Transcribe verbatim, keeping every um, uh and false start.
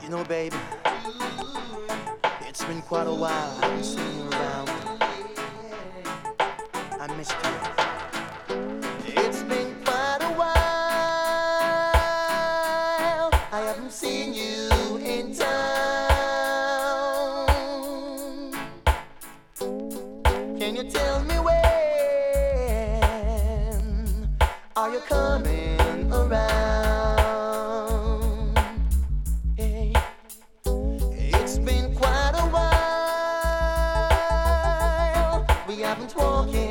You know, baby, it's been quite a while. I haven't seen you around. I missed you. It's been quite a while. I haven't seen you in town. Can you tell me when are you coming around? It's been quite a while. We haven't walked.